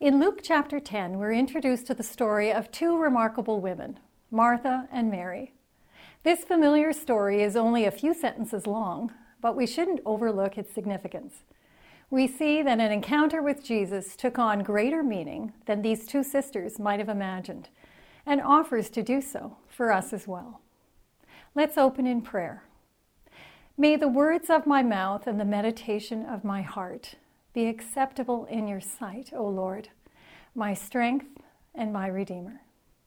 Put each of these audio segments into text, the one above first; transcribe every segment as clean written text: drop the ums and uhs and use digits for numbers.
In Luke chapter 10, we're introduced to the story of two remarkable women, Martha and Mary. This familiar story is only a few sentences long, but we shouldn't overlook its significance. We see that an encounter with Jesus took on greater meaning than these two sisters might have imagined, and offers to do so for us as well. Let's open in prayer. May the words of my mouth and the meditation of my heart be acceptable in your sight, O Lord, my strength and my Redeemer.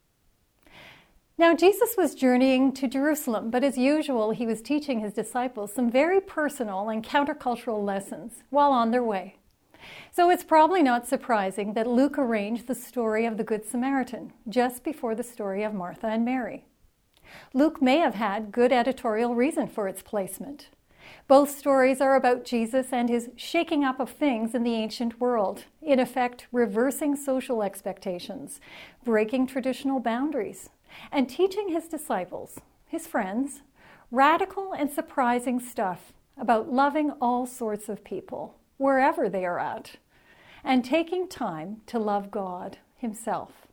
Now, Jesus was journeying to Jerusalem, but as usual, he was teaching his disciples some very personal and countercultural lessons while on their way. So it's probably not surprising that Luke arranged the story of the Good Samaritan just before the story of Martha and Mary. Luke may have had good editorial reason for its placement. Both stories are about Jesus and his shaking up of things in the ancient world, in effect reversing social expectations, breaking traditional boundaries, and teaching his disciples, his friends, radical and surprising stuff about loving all sorts of people, wherever they are at, and taking time to love God himself.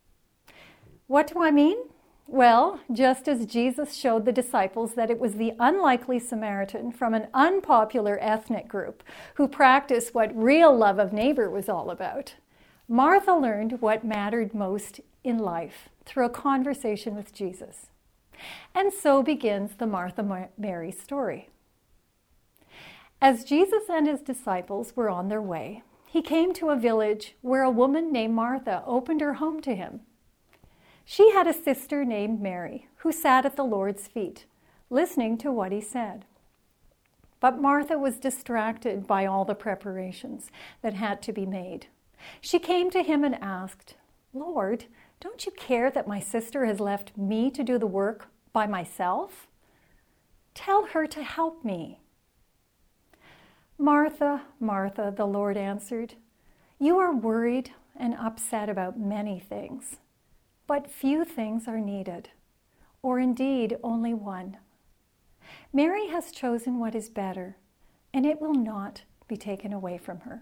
What do I mean? Well, just as Jesus showed the disciples that it was the unlikely Samaritan from an unpopular ethnic group who practiced what real love of neighbor was all about, Martha learned what mattered most in life through a conversation with Jesus. And so begins the Martha-Mary story. As Jesus and his disciples were on their way, he came to a village where a woman named Martha opened her home to him. She had a sister named Mary who sat at the Lord's feet, listening to what he said. But Martha was distracted by all the preparations that had to be made. She came to him and asked, "Lord, don't you care that my sister has left me to do the work by myself? Tell her to help me." "Martha, Martha," the Lord answered, "you are worried and upset about many things. But few things are needed, or indeed only one. Mary has chosen what is better, and it will not be taken away from her."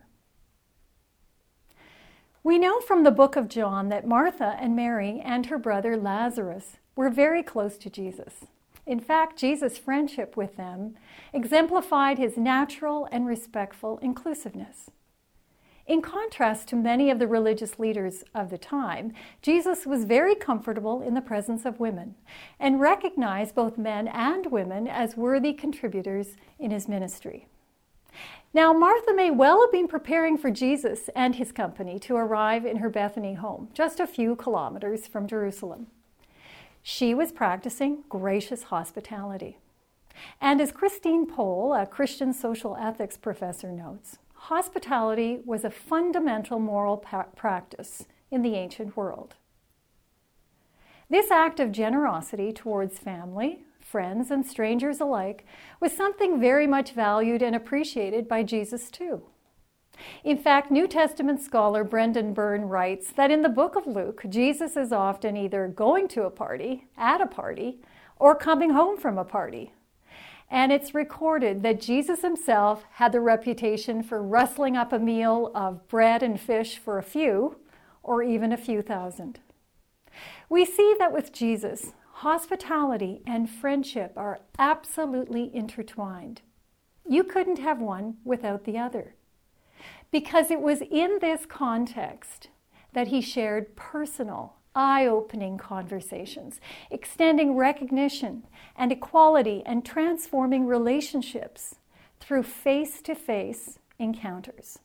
We know from the book of John that Martha and Mary and her brother Lazarus were very close to Jesus. In fact, Jesus' friendship with them exemplified his natural and respectful inclusiveness. In contrast to many of the religious leaders of the time, Jesus was very comfortable in the presence of women and recognized both men and women as worthy contributors in his ministry. Now, Martha may well have been preparing for Jesus and his company to arrive in her Bethany home, just a few kilometers from Jerusalem. She was practicing gracious hospitality. And as Christine Pohl, a Christian social ethics professor, notes, hospitality was a fundamental moral practice in the ancient world. This act of generosity towards family, friends, and strangers alike was something very much valued and appreciated by Jesus too. In fact, New Testament scholar Brendan Byrne writes that in the book of Luke, Jesus is often either going to a party, at a party, or coming home from a party. And it's recorded that Jesus himself had the reputation for rustling up a meal of bread and fish for a few, or even a few thousand. We see that with Jesus, hospitality and friendship are absolutely intertwined. You couldn't have one without the other. Because it was in this context that he shared personal, eye-opening conversations, extending recognition and equality and transforming relationships through face-to-face encounters.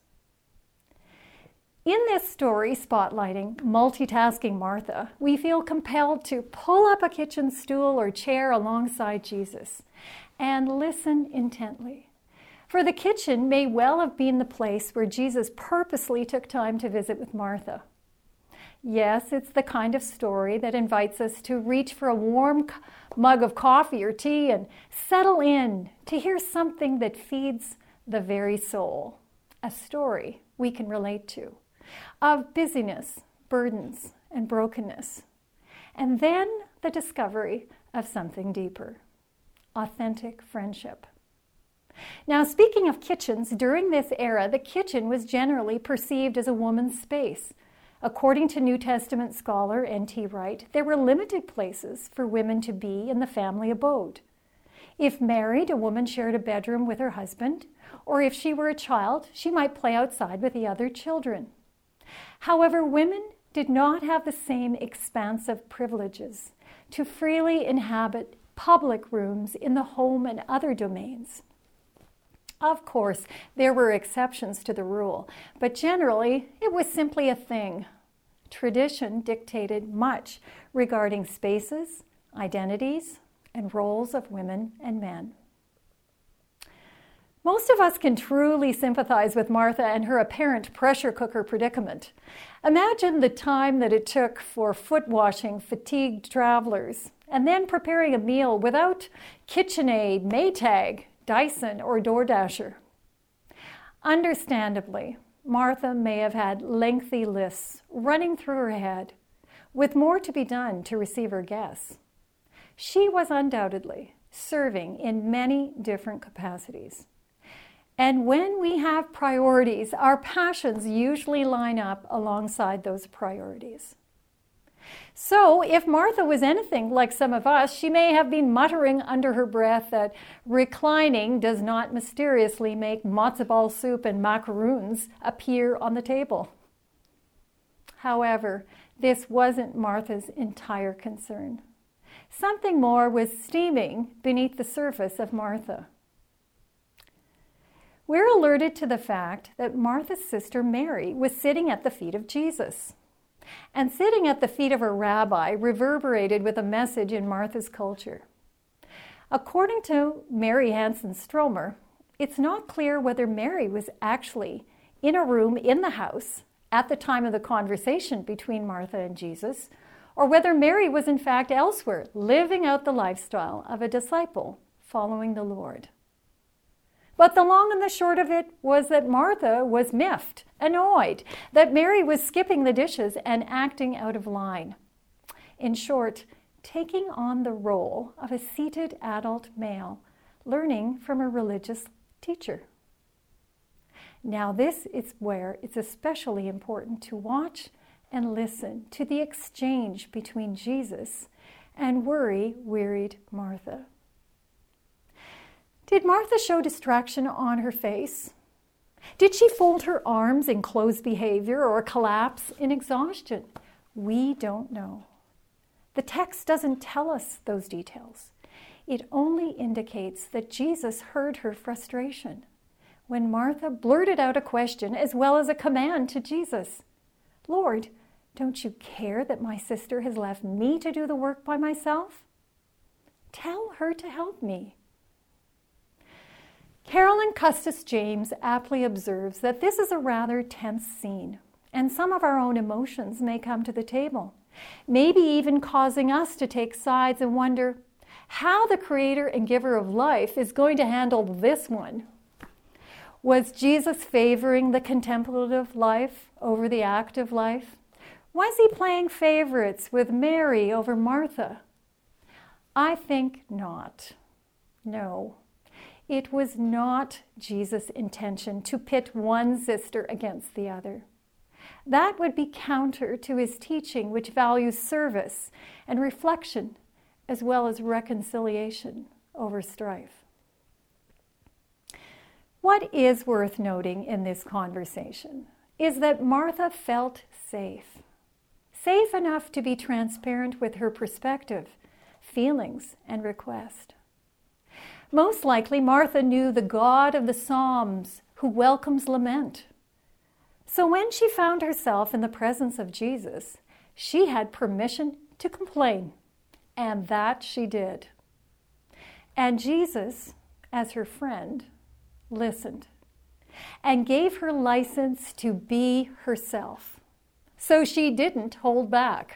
In this story spotlighting multitasking Martha, we feel compelled to pull up a kitchen stool or chair alongside Jesus and listen intently. For the kitchen may well have been the place where Jesus purposely took time to visit with Martha. Yes, it's the kind of story that invites us to reach for a warm mug of coffee or tea and settle in to hear something that feeds the very soul, a story we can relate to, of busyness, burdens, and brokenness, and then the discovery of something deeper, authentic friendship. Now, speaking of kitchens, during this era, the kitchen was generally perceived as a woman's space. According to New Testament scholar N.T. Wright, there were limited places for women to be in the family abode. If married, a woman shared a bedroom with her husband, or if she were a child, she might play outside with the other children. However, women did not have the same expansive privileges to freely inhabit public rooms in the home and other domains. Of course, there were exceptions to the rule, but generally it was simply a thing. Tradition dictated much regarding spaces, identities, and roles of women and men. Most of us can truly sympathize with Martha and her apparent pressure cooker predicament. Imagine the time that it took for foot washing fatigued travelers and then preparing a meal without KitchenAid, Maytag, Dyson, or DoorDasher. Understandably, Martha may have had lengthy lists running through her head, with more to be done to receive her guests. She was undoubtedly serving in many different capacities. And when we have priorities, our passions usually line up alongside those priorities. So, if Martha was anything like some of us, she may have been muttering under her breath that reclining does not mysteriously make matzo ball soup and macaroons appear on the table. However, this wasn't Martha's entire concern. Something more was steaming beneath the surface of Martha. We're alerted to the fact that Martha's sister Mary was sitting at the feet of Jesus. And sitting at the feet of her rabbi reverberated with a message in Martha's culture. According to Mary Hansen Stromer, it's not clear whether Mary was actually in a room in the house at the time of the conversation between Martha and Jesus, or whether Mary was in fact elsewhere, living out the lifestyle of a disciple following the Lord. But the long and the short of it was that Martha was miffed, annoyed, that Mary was skipping the dishes and acting out of line. In short, taking on the role of a seated adult male, learning from a religious teacher. Now this is where it's especially important to watch and listen to the exchange between Jesus and worry-wearied Martha. Did Martha show distraction on her face? Did she fold her arms in closed behavior or collapse in exhaustion? We don't know. The text doesn't tell us those details. It only indicates that Jesus heard her frustration when Martha blurted out a question as well as a command to Jesus. Lord, don't you care that my sister has left me to do the work by myself? Tell her to help me. Carolyn Custis James aptly observes that this is a rather tense scene, and some of our own emotions may come to the table, maybe even causing us to take sides and wonder how the creator and giver of life is going to handle this one. Was Jesus favoring the contemplative life over the active life? Was he playing favorites with Mary over Martha? I think not. No. It was not Jesus' intention to pit one sister against the other. That would be counter to his teaching, which values service and reflection, as well as reconciliation over strife. What is worth noting in this conversation is that Martha felt safe enough to be transparent with her perspective, feelings, and request. Most likely, Martha knew the God of the Psalms who welcomes lament. So when she found herself in the presence of Jesus, she had permission to complain, and that she did. And Jesus, as her friend, listened and gave her license to be herself. So she didn't hold back.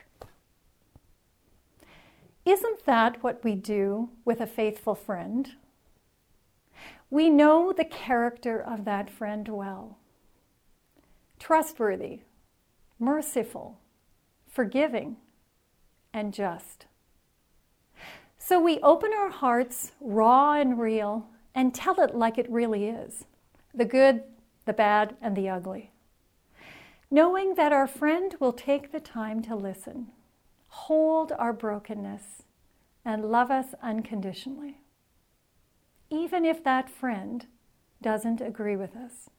Isn't that what we do with a faithful friend? We know the character of that friend well. Trustworthy, merciful, forgiving, and just. So we open our hearts raw and real and tell it like it really is, the good, the bad, and the ugly. Knowing that our friend will take the time to listen, hold our brokenness, and love us unconditionally, even if that friend doesn't agree with us.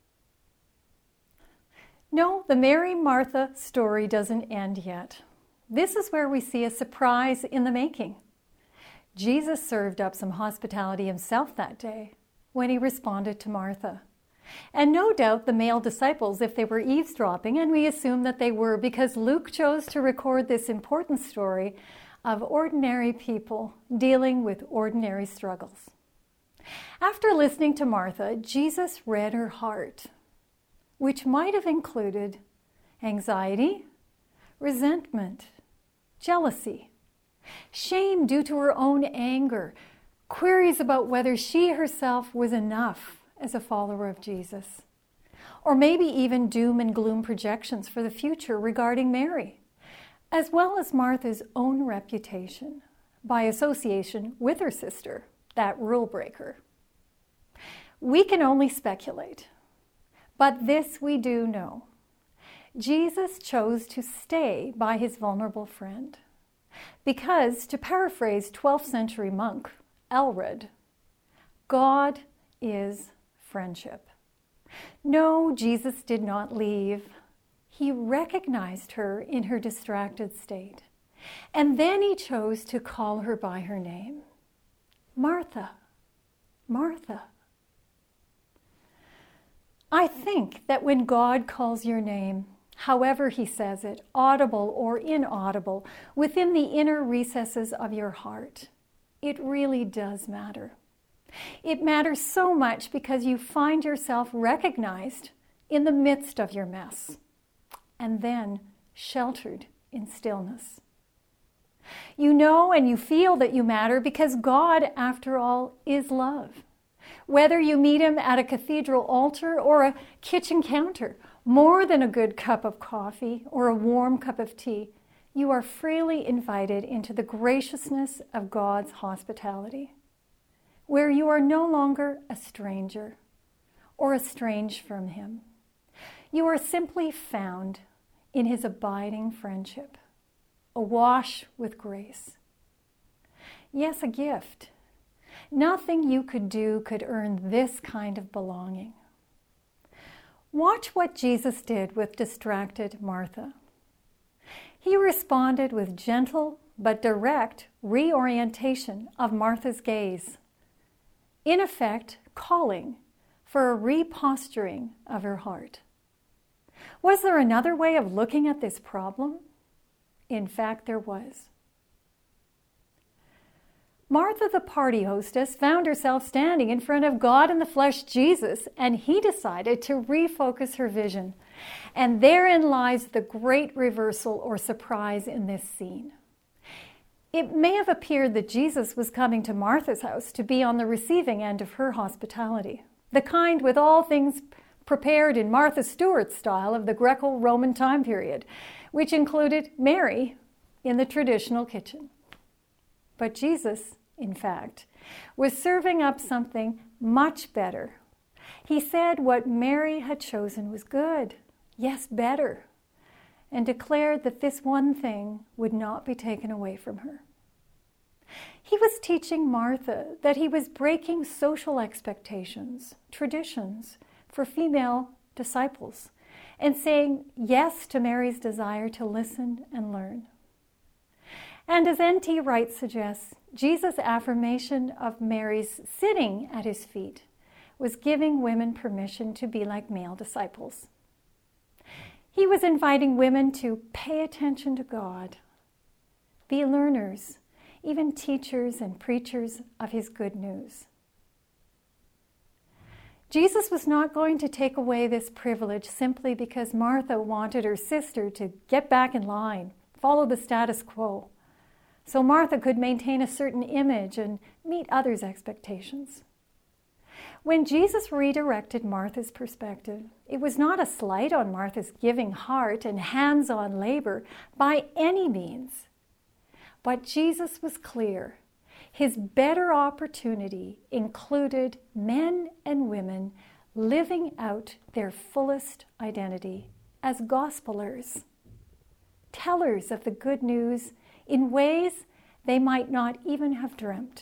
No, the Mary-Martha story doesn't end yet. This is where we see a surprise in the making. Jesus served up some hospitality himself that day when he responded to Martha. And no doubt the male disciples, if they were eavesdropping, and we assume that they were because Luke chose to record this important story of ordinary people dealing with ordinary struggles. After listening to Martha, Jesus read her heart, which might have included anxiety, resentment, jealousy, shame due to her own anger, queries about whether she herself was enough as a follower of Jesus, or maybe even doom and gloom projections for the future regarding Mary, as well as Martha's own reputation by association with her sister, that rule breaker. We can only speculate, but this we do know. Jesus chose to stay by his vulnerable friend because, to paraphrase 12th century monk Elred, God is friendship. No, Jesus did not leave. He recognized her in her distracted state, and then he chose to call her by her name. Martha, Martha. I think that when God calls your name, however he says it, audible or inaudible, within the inner recesses of your heart, it really does matter. It matters so much because you find yourself recognized in the midst of your mess, and then sheltered in stillness. You know and you feel that you matter because God, after all, is love. Whether you meet him at a cathedral altar or a kitchen counter, more than a good cup of coffee or a warm cup of tea, you are freely invited into the graciousness of God's hospitality, where you are no longer a stranger or estranged from him. You are simply found in his abiding friendship, awash with grace. Yes, a gift. Nothing you could do could earn this kind of belonging. Watch what Jesus did with distracted Martha. He responded with gentle but direct reorientation of Martha's gaze, in effect calling for a reposturing of her heart. Was there another way of looking at this problem? In fact, there was. Martha, the party hostess, found herself standing in front of God in the flesh, Jesus, and he decided to refocus her vision. And therein lies the great reversal or surprise in this scene. It may have appeared that Jesus was coming to Martha's house to be on the receiving end of her hospitality, the kind with all things prepared in Martha Stewart style of the Greco-Roman time period, which included Mary in the traditional kitchen. But Jesus, in fact, was serving up something much better. He said what Mary had chosen was good, yes, better, and declared that this one thing would not be taken away from her. He was teaching Martha that he was breaking social expectations, traditions for female disciples, and saying yes to Mary's desire to listen and learn. And as N.T. Wright suggests, Jesus' affirmation of Mary's sitting at his feet was giving women permission to be like male disciples. He was inviting women to pay attention to God, be learners, even teachers and preachers of his good news. Jesus was not going to take away this privilege simply because Martha wanted her sister to get back in line, follow the status quo, so Martha could maintain a certain image and meet others' expectations. When Jesus redirected Martha's perspective, it was not a slight on Martha's giving heart and hands-on labor by any means. But Jesus was clear. His better opportunity included men and women living out their fullest identity as gospelers, tellers of the good news in ways they might not even have dreamt.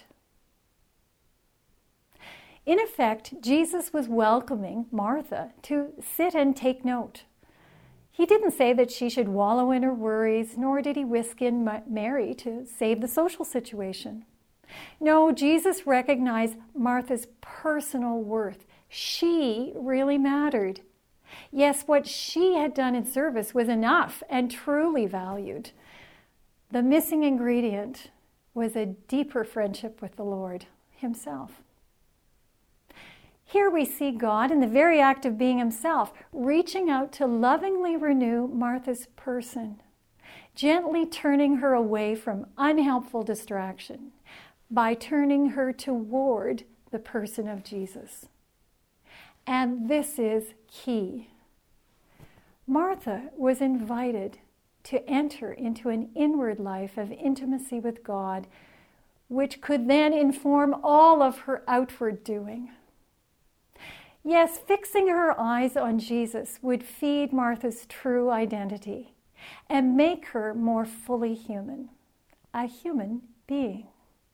In effect, Jesus was welcoming Martha to sit and take note. He didn't say that she should wallow in her worries, nor did he whisk in Mary to save the social situation. No, Jesus recognized Martha's personal worth. She really mattered. Yes, what she had done in service was enough and truly valued. The missing ingredient was a deeper friendship with the Lord himself. Here we see God, in the very act of being himself, reaching out to lovingly renew Martha's person, gently turning her away from unhelpful distraction by turning her toward the person of Jesus. And this is key. Martha was invited to enter into an inward life of intimacy with God, which could then inform all of her outward doing. Yes, fixing her eyes on Jesus would feed Martha's true identity and make her more fully human, a human being.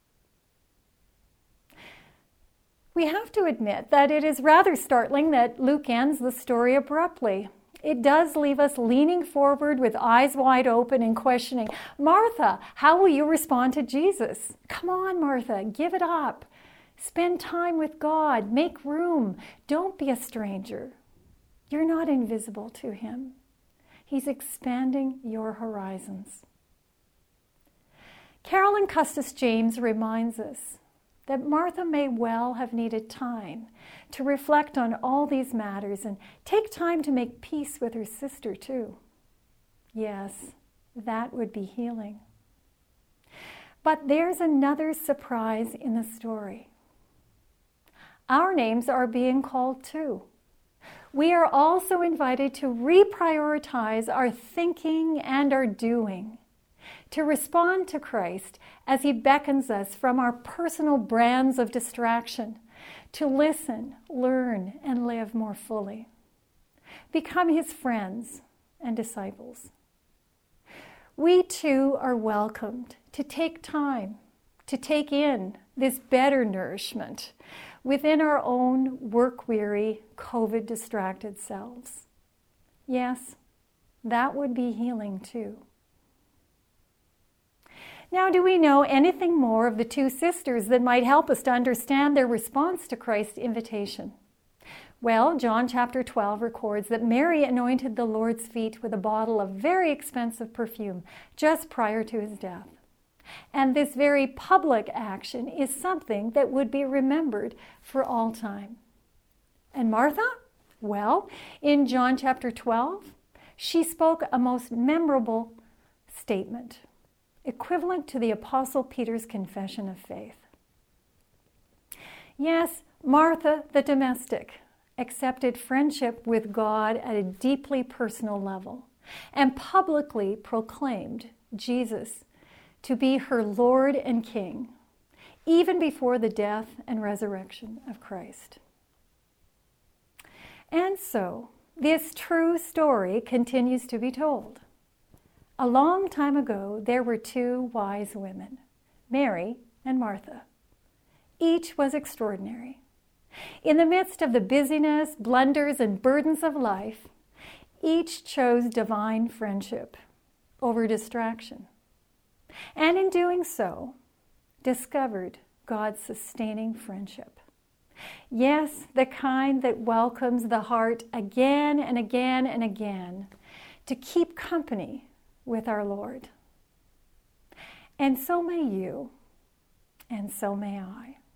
We have to admit that it is rather startling that Luke ends the story abruptly. It does leave us leaning forward with eyes wide open and questioning, Martha, how will you respond to Jesus? Come on, Martha, give it up. Spend time with God. Make room. Don't be a stranger. You're not invisible to him. He's expanding your horizons. Carolyn Custis James reminds us that Martha may well have needed time to reflect on all these matters and take time to make peace with her sister too. Yes, that would be healing. But there's another surprise in the story. Our names are being called too. We are also invited to reprioritize our thinking and our doing, to respond to Christ as he beckons us from our personal brands of distraction, to listen, learn, and live more fully. Become his friends and disciples. We too are welcomed to take time to take in this better nourishment within our own work-weary, COVID-distracted selves. Yes, that would be healing too. Now, do we know anything more of the two sisters that might help us to understand their response to Christ's invitation? Well, John chapter 12 records that Mary anointed the Lord's feet with a bottle of very expensive perfume just prior to his death. And this very public action is something that would be remembered for all time. And Martha? Well, in John chapter 12, she spoke a most memorable statement, equivalent to the Apostle Peter's confession of faith. Yes, Martha, the domestic, accepted friendship with God at a deeply personal level and publicly proclaimed Jesus to be her Lord and King, even before the death and resurrection of Christ. And so, this true story continues to be told. A long time ago, there were two wise women, Mary and Martha. Each was extraordinary. In the midst of the busyness, blunders, and burdens of life, each chose divine friendship over distraction. And in doing so, discovered God's sustaining friendship. Yes, the kind that welcomes the heart again and again and again to keep company with our Lord. And so may you, and so may I.